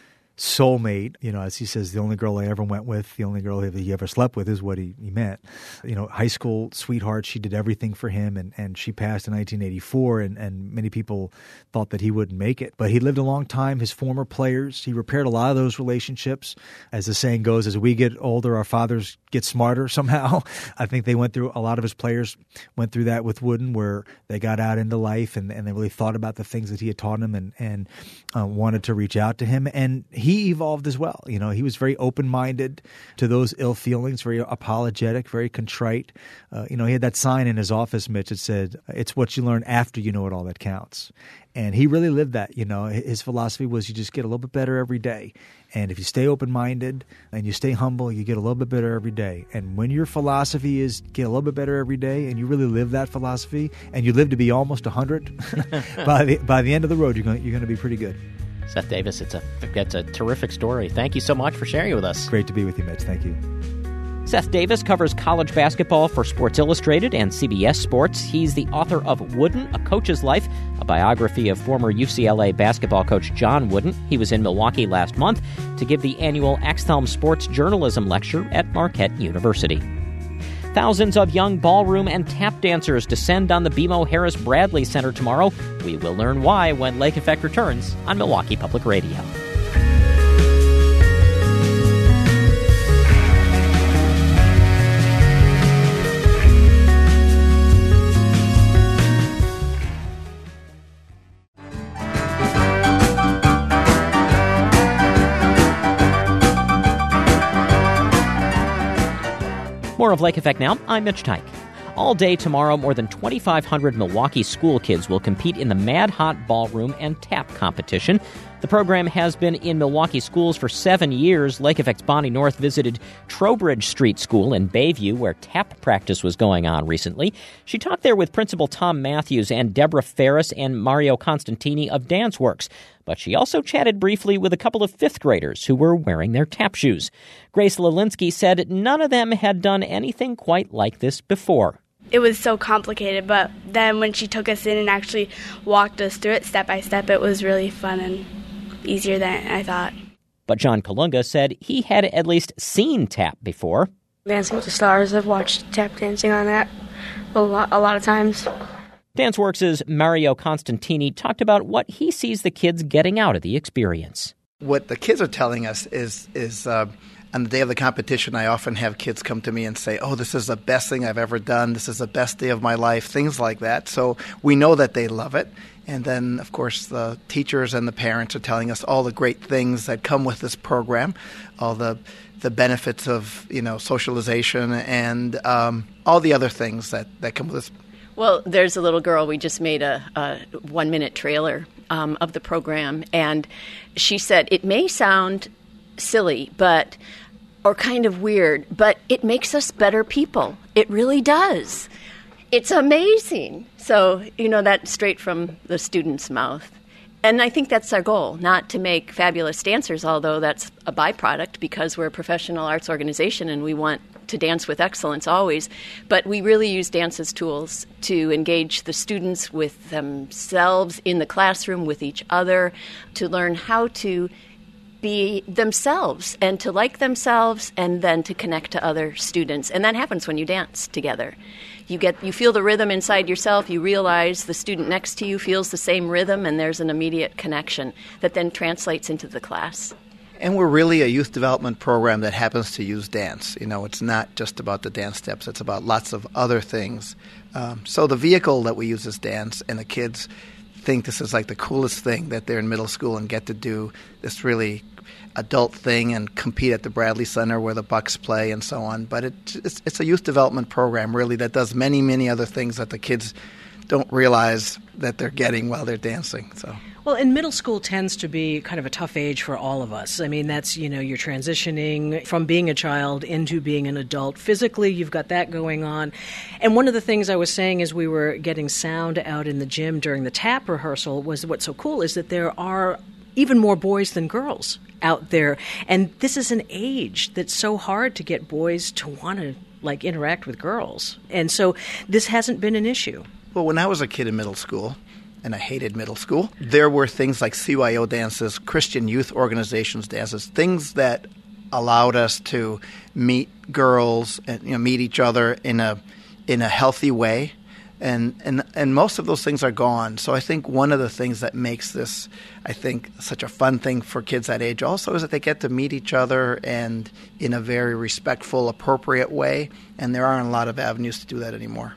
B: soulmate. You know, as he says, the only girl I ever went with, the only girl he ever slept with is what he, he meant. You know, high school sweetheart, she did everything for him, and, and she passed in nineteen eighty-four, and, and many people thought that he wouldn't make it. But he lived a long time. His former players, he repaired a lot of those relationships. As the saying goes, as we get older, our fathers get smarter somehow. I think they went through, a lot of his players went through that with Wooden, where they got out into life and, and they really thought about the things that he had taught them, and, and uh, wanted to reach out to him. And he evolved as well. You know, he was very open-minded to those ill feelings, very apologetic, very contrite. Uh, you know, he had that sign in his office, Mitch, that said, "It's what you learn after you know it all that counts." And he really lived that. You know, his philosophy was you just get a little bit better every day. And if you stay open-minded and you stay humble, you get a little bit better every day. And when your philosophy is get a little bit better every day, and you really live that philosophy, and you live to be almost one hundred, by the by the end of the road, you're going, you're going to be pretty good.
A: Seth Davis, it's a, it's a terrific story. Thank you so much for sharing it with us.
B: Great to be with you, Mitch. Thank you.
A: Seth Davis covers college basketball for Sports Illustrated and C B S Sports. He's the author of Wooden, A Coach's Life, a biography of former U C L A basketball coach John Wooden. He was in Milwaukee last month to give the annual Axthelm Sports Journalism Lecture at Marquette University. Thousands of young ballroom and tap dancers descend on the B M O Harris Bradley Center tomorrow. We will learn why when Lake Effect returns on Milwaukee Public Radio. more of Lake Effect Now. I'm Mitch Tyke. All day tomorrow, more than twenty-five hundred Milwaukee school kids will compete in the Mad Hot Ballroom and Tap competition. The program has been in Milwaukee schools for seven years. Lake Effect's Bonnie North visited Trowbridge Street School in Bayview, where tap practice was going on recently. She talked there with Principal Tom Matthews and Deborah Ferris and Mario Constantini of DanceWorks. But she also chatted briefly with a couple of fifth graders who were wearing their tap shoes. Grace Lelinski said none of them had done anything quite like this before.
G: It was so complicated, but then when she took us in and actually walked us through it step by step, it was really fun and easier than I thought.
A: But John Kalunga said he had at least seen tap before.
H: Dancing with the Stars, I've watched tap dancing on that a lot, a lot of times.
A: DanceWorks' Mario Constantini talked about what he sees the kids getting out of the experience.
I: What the kids are telling us is, is uh, on the day of the competition, I often have kids come to me and say, oh, this is the best thing I've ever done. This is the best day of my life, things like that. So we know that they love it. And then, of course, the teachers and the parents are telling us all the great things that come with this program, all the the benefits of, you know, socialization and um, all the other things that, that come with this.
C: Well, there's a little girl, we just made a, a one-minute trailer um, of the program, and she said, it may sound silly, but or kind of weird, but it makes us better people. It really does. It's amazing. So, you know, that's straight from the student's mouth. And I think that's our goal, not to make fabulous dancers, although that's a byproduct because we're a professional arts organization and we want to dance with excellence always. But we really use dance as tools to engage the students with themselves in the classroom, with each other, to learn how to be themselves and to like themselves and then to connect to other students. And that happens when you dance together. You get, you feel the rhythm inside yourself, you realize the student next to you feels the same rhythm, and there's an immediate connection that then translates into the class.
I: And we're really a youth development program that happens to use dance. You know, it's not just about the dance steps, it's about lots of other things. Um, so the vehicle that we use is dance, and the kids think this is like the coolest thing that they're in middle school and get to do this really adult thing and compete at the Bradley Center where the Bucks play and so on. But it, it's, it's a youth development program, really, that does many, many other things that the kids don't realize that they're getting while they're dancing. So.
J: Well, and middle school tends to be kind of a tough age for all of us. I mean, that's, you know, you're transitioning from being a child into being an adult. Physically, you've got that going on. And one of the things I was saying as we were getting sound out in the gym during the tap rehearsal was what's so cool is that there are even more boys than girls out there. And this is an age that's so hard to get boys to want to, like, interact with girls. And so this hasn't been an issue.
I: Well, when I was a kid in middle school, and I hated middle school, there were things like C Y O dances, Christian Youth Organizations dances, things that allowed us to meet girls and, you know, meet each other in a in a healthy way. And, and and most of those things are gone. So I think one of the things that makes this, I think, such a fun thing for kids that age also is that they get to meet each other and in a very respectful, appropriate way. And there aren't a lot of avenues to do that anymore.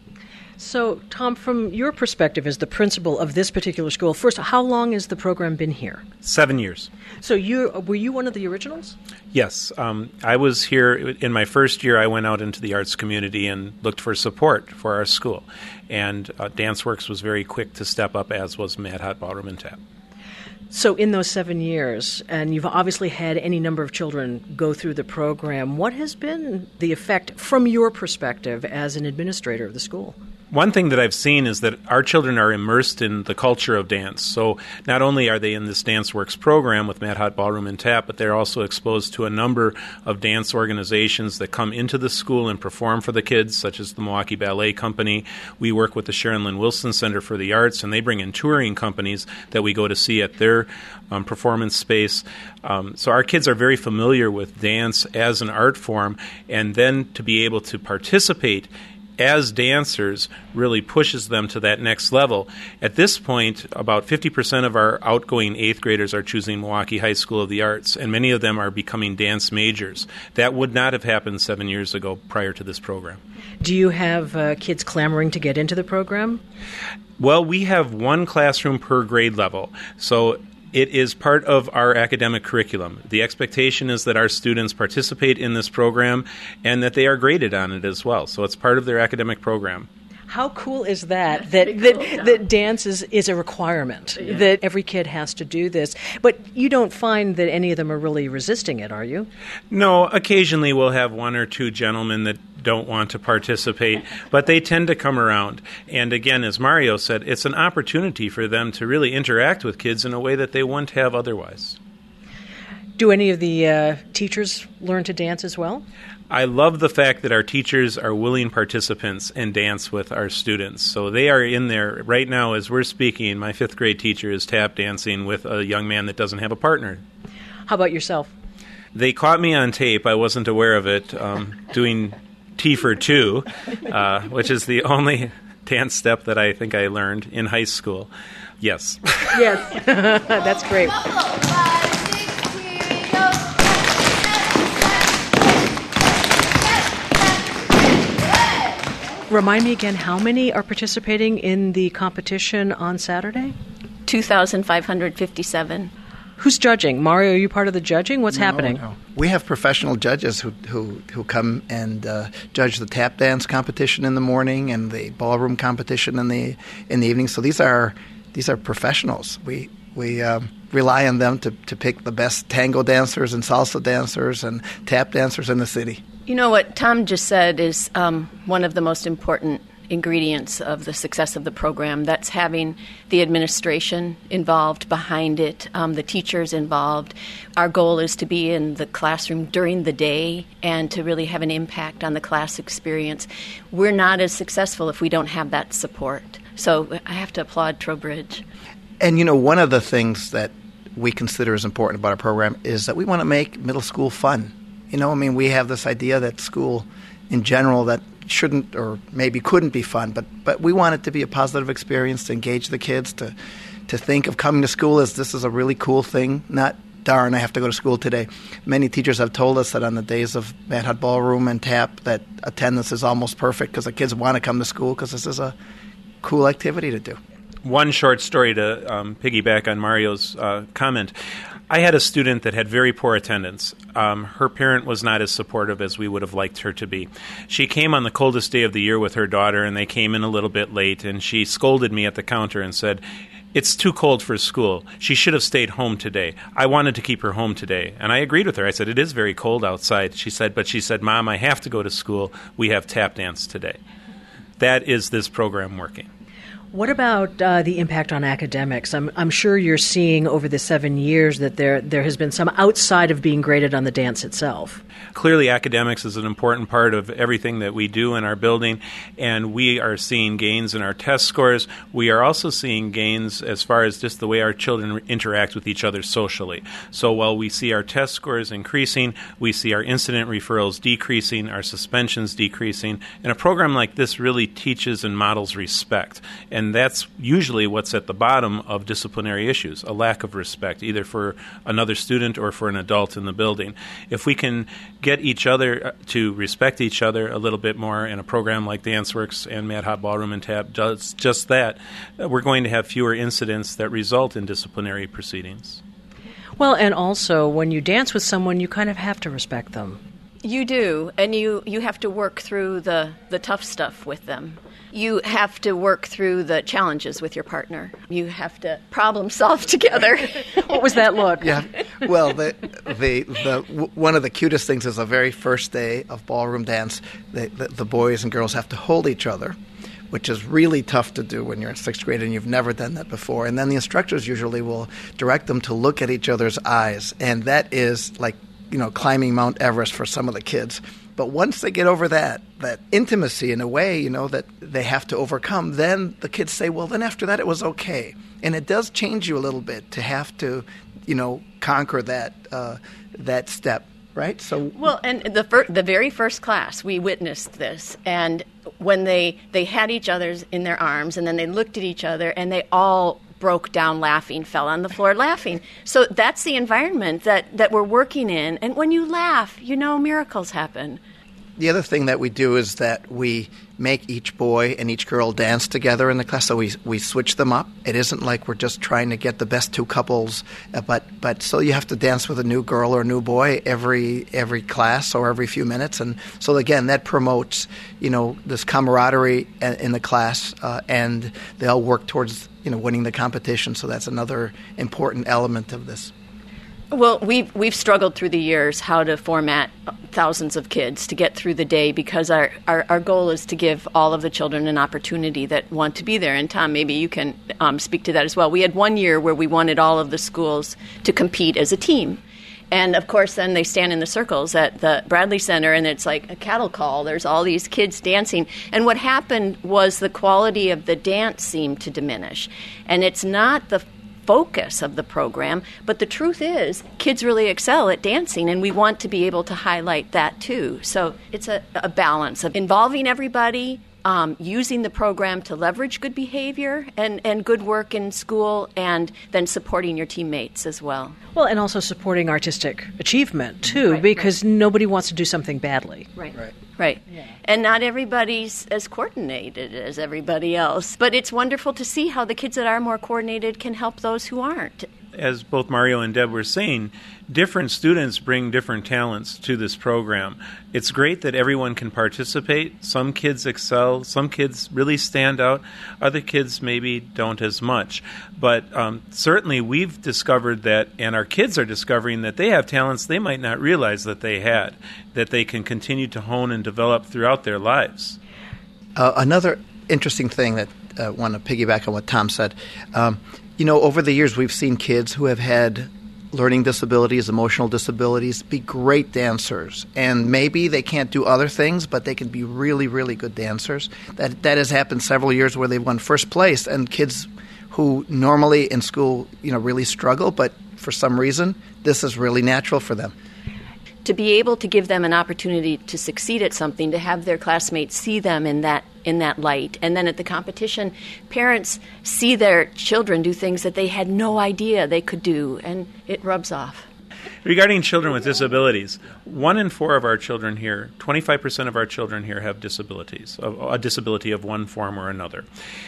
J: So, Tom, from your perspective as the principal of this particular school, first, how long has the program been here?
K: Seven years.
J: So you were you one of the originals?
K: Yes. Um, I was here in my first year. I went out into the arts community and looked for support for our school. And uh, DanceWorks was very quick to step up, as was Mad Hot Ballroom and Tap.
J: So in those seven years, and you've obviously had any number of children go through the program, what has been the effect from your perspective as an administrator of the school?
K: One thing that I've seen is that our children are immersed in the culture of dance. So not only are they in this DanceWorks program with Mad Hot Ballroom and Tap, but they're also exposed to a number of dance organizations that come into the school and perform for the kids, such as the Milwaukee Ballet Company. We work with the Sharon Lynn Wilson Center for the Arts, and they bring in touring companies that we go to see at their um, performance space. Um, so our kids are very familiar with dance as an art form, and then to be able to participate as dancers really pushes them to that next level. At this point, about fifty percent of our outgoing eighth graders are choosing Milwaukee High School of the Arts, and many of them are becoming dance majors. That would not have happened seven years ago prior to this program.
J: Do you have uh, kids clamoring to get into the program?
K: Well, we have one classroom per grade level. So It is part of our academic curriculum. The expectation is that our students participate in this program and that they are graded on it as well. So it's part of their academic program.
J: How cool is that, that, that, that dance is, is a requirement, yeah. that every kid has to do this? But you don't find that any of them are really resisting it, are you?
K: No, occasionally we'll have one or two gentlemen that don't want to participate, but they tend to come around. And again, as Mario said, it's an opportunity for them to really interact with kids in a way that they wouldn't have otherwise.
J: Do any of the uh, teachers learn to dance as well?
K: I love the fact that our teachers are willing participants and dance with our students. So they are in there right now as we're speaking. My fifth grade teacher is tap dancing with a young man that doesn't have a partner.
J: How about yourself?
K: They caught me on tape. I wasn't aware of it, um, doing T for two, uh, which is the only dance step that I think I learned in high school. Yes.
J: Yes. That's great. Remind me again, how many are participating in the competition on Saturday?
C: two thousand five hundred fifty-seven.
J: Who's judging? Mario, are you part of the judging? What's
I: no,
J: happening?
I: No. We have professional judges who who, who come and uh, judge the tap dance competition in the morning and the ballroom competition in the in the evening. So these are these are professionals. We we um, rely on them to, to pick the best tango dancers and salsa dancers and tap dancers in the city.
C: You know what Tom just said is um, one of the most important ingredients of the success of the program. That's having the administration involved behind it, um, the teachers involved. Our goal is to be in the classroom during the day and to really have an impact on the class experience. We're not as successful if we don't have that support. So I have to applaud Trowbridge.
I: And, you know, one of the things that we consider is important about our program is that we want to make middle school fun. You know, I mean, we have this idea that school in general that shouldn't or maybe couldn't be fun, but but we want it to be a positive experience to engage the kids, to to think of coming to school as this is a really cool thing, not, darn, I have to go to school today. Many teachers have told us that on the days of Mad Hot Ballroom and Tap that attendance is almost perfect because the kids want to come to school because this is a cool activity to do.
K: One short story to um, piggyback on Mario's uh, comment. I had a student that had very poor attendance. Um, her parent was not as supportive as we would have liked her to be. She came on the coldest day of the year with her daughter, and they came in a little bit late, and she scolded me at the counter and said, "It's too cold for school. She should have stayed home today. I wanted to keep her home today." And I agreed with her. I said, "It is very cold outside." She said, but she said, "Mom, I have to go to school. We have tap dance today." That is this program working.
J: What about uh, the impact on academics? I'm, I'm sure you're seeing over the seven years that there there has been some outside of being graded on the dance itself.
K: Clearly, academics is an important part of everything that we do in our building, and we are seeing gains in our test scores. We are also seeing gains as far as just the way our children interact with each other socially. So while we see our test scores increasing, we see our incident referrals decreasing, our suspensions decreasing, and a program like this really teaches and models respect. And that's usually what's at the bottom of disciplinary issues, a lack of respect, either for another student or for an adult in the building. If we can get each other to respect each other a little bit more, and a program like DanceWorks and Mad Hot Ballroom and Tap does just that, we're going to have fewer incidents that result in disciplinary proceedings.
J: Well, and also, when you dance with someone, you kind of have to respect them.
C: You do, and you, you have to work through the, the tough stuff with them. You have to work through the challenges with your partner. You have to problem solve together.
J: What was that look?
I: Yeah. Well, the, the the one of the cutest things is the very first day of ballroom dance, the, the, the boys and girls have to hold each other, which is really tough to do when you're in sixth grade and you've never done that before. And then the instructors usually will direct them to look at each other's eyes, and that is like, you know, climbing Mount Everest for some of the kids. But once they get over that, that intimacy in a way, you know, that they have to overcome, then the kids say, well, then after that it was okay. And it does change you a little bit to have to, you know, conquer that uh, that step, right? So
C: well, and the fir- the very first class, we witnessed this. And when they, they had each other's in their arms, and then they looked at each other, and they all broke down laughing, fell on the floor laughing. So that's the environment that, that we're working in. And when you laugh, you know miracles happen.
I: The other thing that we do is that we make each boy and each girl dance together in the class, so we we switch them up. It isn't like we're just trying to get the best two couples, uh, but but so you have to dance with a new girl or a new boy every every class or every few minutes, and so again that promotes you know this camaraderie in the class, uh, and they all work towards you know winning the competition. So that's another important element of this.
C: Well, we've, we've struggled through the years how to format thousands of kids to get through the day because our, our, our goal is to give all of the children an opportunity that want to be there. And Tom, maybe you can um, speak to that as well. We had one year where we wanted all of the schools to compete as a team. And, of course, then they stand in the circles at the Bradley Center, and it's like a cattle call. There's all these kids dancing. And what happened was the quality of the dance seemed to diminish. And it's not the focus of the program, but the truth is kids really excel at dancing, and we want to be able to highlight that too. So it's a, a balance of involving everybody, um, using the program to leverage good behavior and, and good work in school, and then supporting your teammates as well.
J: Well, and also supporting artistic achievement too, right, because right. nobody wants to do something badly.
C: Right. Right. Right. Yeah. And not everybody's as coordinated as everybody else. But it's wonderful to see how the kids that are more coordinated can help those who aren't.
K: As both Mario and Deb were saying, different students bring different talents to this program. It's great that everyone can participate. Some kids excel. Some kids really stand out. Other kids maybe don't as much. But um, certainly we've discovered that, and our kids are discovering that they have talents they might not realize that they had, that they can continue to hone and develop throughout their lives.
I: Uh, another interesting thing that I uh, want to piggyback on what Tom said, um, you know, over the years we've seen kids who have had learning disabilities, emotional disabilities, be great dancers. And maybe they can't do other things, but they can be really, really good dancers. That that has happened several years where they've won first place, and kids who normally in school, you know, really struggle, but for some reason, this is really natural for them.
C: To be able to give them an opportunity to succeed at something, to have their classmates see them in that in that light. And then at the competition, parents see their children do things that they had no idea they could do, and it rubs off.
K: Regarding children with disabilities, one in four of our children here, twenty-five percent of our children here have disabilities, a disability of one form or another.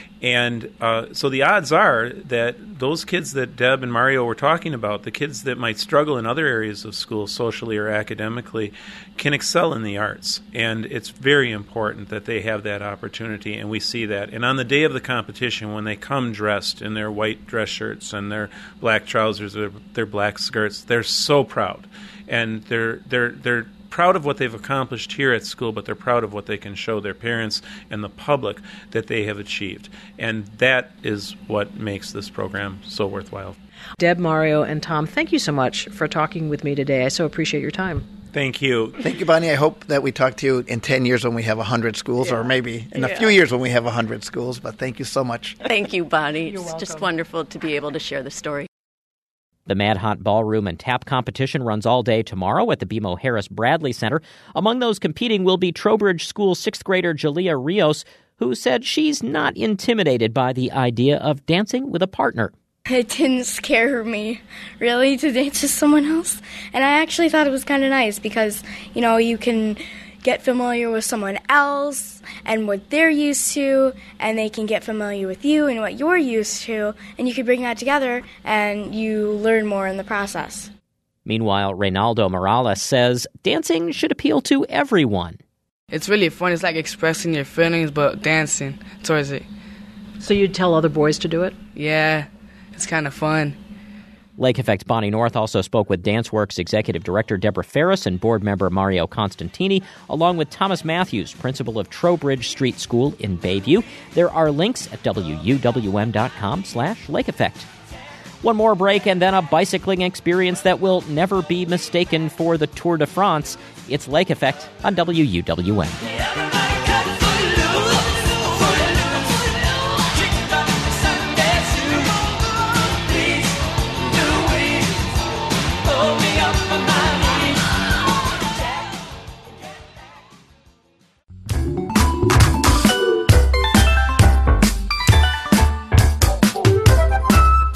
K: And uh, so the odds are that those kids that Deb and Mario were talking about, the kids that might struggle in other areas of school, socially or academically, can excel in the arts. And it's very important that they have that opportunity, and we see that. And on the day of the competition, when they come dressed in their white dress shirts and their black trousers or their black skirts, they're so proud. And they're they're they're proud of what they've accomplished here at school, but they're proud of what they can show their parents and the public that they have achieved. And that is what makes this program so worthwhile.
J: Deb, Mario, and Tom, thank you so much for talking with me today. I so appreciate your time.
K: Thank you.
I: Thank you, Bonnie. I hope that we talk to you in ten years when we have one hundred schools, yeah. or maybe in yeah. a few years when we have one hundred schools. But thank you so much.
C: Thank you, Bonnie.
J: You're
C: it's
J: welcome.
C: Just wonderful to be able to share the story.
A: The Mad Hot Ballroom and Tap competition runs all day tomorrow at the B M O Harris Bradley Center. Among those competing will be Trowbridge School sixth grader Jalea Rios, who said she's not intimidated by the idea of dancing with a partner.
H: It didn't scare me, really, to dance with someone else. And I actually thought it was kind of nice because, you know, you can get familiar with someone else and what they're used to, and they can get familiar with you and what you're used to, and you can bring that together and you learn more in the process.
A: Meanwhile, Reynaldo Morales says dancing should appeal to everyone.
L: It's really fun. It's like expressing your feelings, but dancing towards it.
J: So you'd tell other boys to do it?
L: Yeah, it's kind of fun.
A: Lake Effect's Bonnie North also spoke with DanceWorks Executive Director Deborah Ferris and board member Mario Constantini, along with Thomas Matthews, principal of Trowbridge Street School in Bayview. There are links at W U W M dot com slash Lake Effect. One more break and then a bicycling experience that will never be mistaken for the Tour de France. It's Lake Effect on W U W M.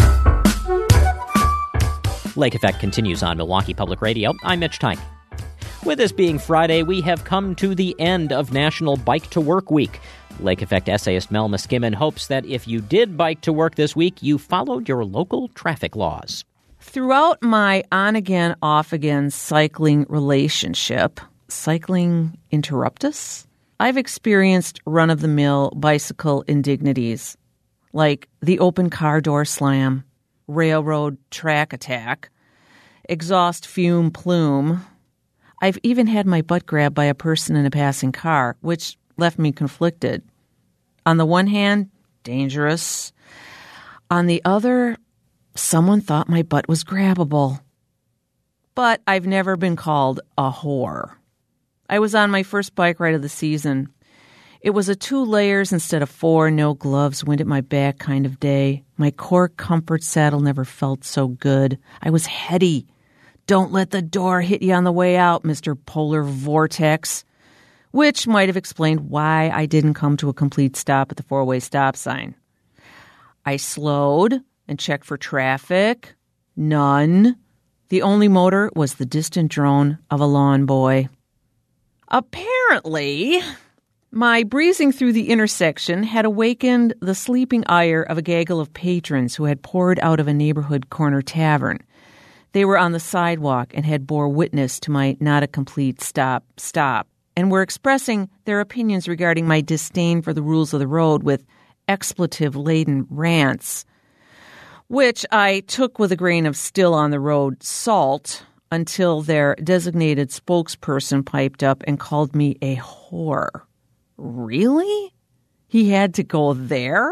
A: Lake Effect continues on Milwaukee Public Radio. I'm Mitch Tyke. With this being Friday, we have come to the end of National Bike to Work Week. Lake Effect essayist Mel Muskimen hopes that if you did bike to work this week, you followed your local traffic laws.
M: Throughout my on-again, off-again cycling relationship, cycling interruptus, I've experienced run-of-the-mill bicycle indignities, like the open car door slam, railroad track attack, exhaust fume plume. I've even had my butt grabbed by a person in a passing car, which left me conflicted. On the one hand, dangerous. On the other, someone thought my butt was grabbable. But I've never been called a whore. I was on my first bike ride of the season. It was a two layers instead of four, no gloves, wind at my back kind of day. My Core Comfort saddle never felt so good. I was heady. Don't let the door hit you on the way out, Mister Polar Vortex. Which might have explained why I didn't come to a complete stop at the four-way stop sign. I slowed and checked for traffic. None. The only motor was the distant drone of a lawn boy. Apparently, my breezing through the intersection had awakened the sleeping ire of a gaggle of patrons who had poured out of a neighborhood corner tavern. They were on the sidewalk and had bore witness to my not a complete stop stop and were expressing their opinions regarding my disdain for the rules of the road with expletive-laden rants, which I took with a grain of still-on-the-road salt until their designated spokesperson piped up and called me a whore. Really? He had to go there?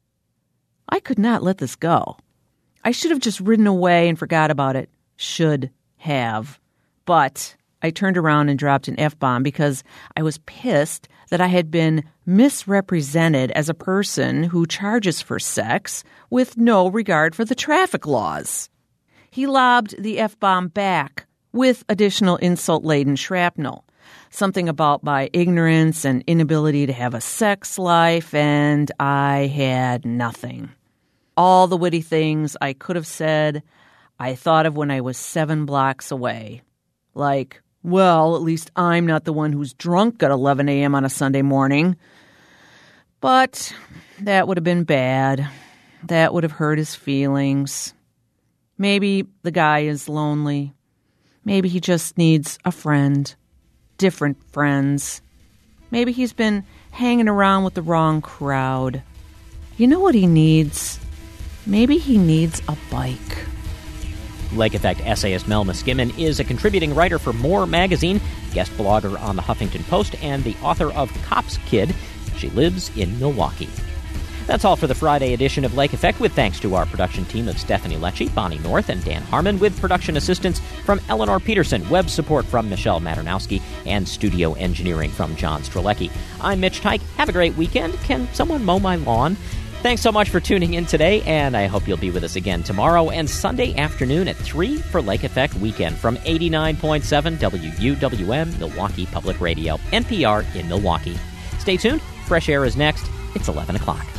M: I could not let this go. I should have just ridden away and forgot about it. Should have. But I turned around and dropped an F-bomb because I was pissed that I had been misrepresented as a person who charges for sex with no regard for the traffic laws. He lobbed the F-bomb back with additional insult-laden shrapnel. Something about my ignorance and inability to have a sex life, and I had nothing. All the witty things I could have said, I thought of when I was seven blocks away. Like, well, at least I'm not the one who's drunk at eleven a.m. on a Sunday morning. But that would have been bad. That would have hurt his feelings. Maybe the guy is lonely. Maybe he just needs a friend. Different friends. Maybe he's been hanging around with the wrong crowd. You know what he needs? Maybe he needs a bike.
A: Lake Effect essayist Mel Muskimen is a contributing writer for More Magazine, guest blogger on the Huffington Post, and the author of Cop's Kid. She lives in Milwaukee. That's all for the Friday edition of Lake Effect, with thanks to our production team of Stephanie Lecce, Bonnie North, and Dan Harmon, with production assistance from Eleanor Peterson, web support from Michelle Maternowski, and studio engineering from John Strelecki. I'm Mitch Teich. Have a great weekend. Can someone mow my lawn? Thanks so much for tuning in today, and I hope you'll be with us again tomorrow and Sunday afternoon at three for Lake Effect Weekend from eighty-nine point seven W U W M, Milwaukee Public Radio, N P R in Milwaukee. Stay tuned. Fresh Air is next. It's eleven o'clock.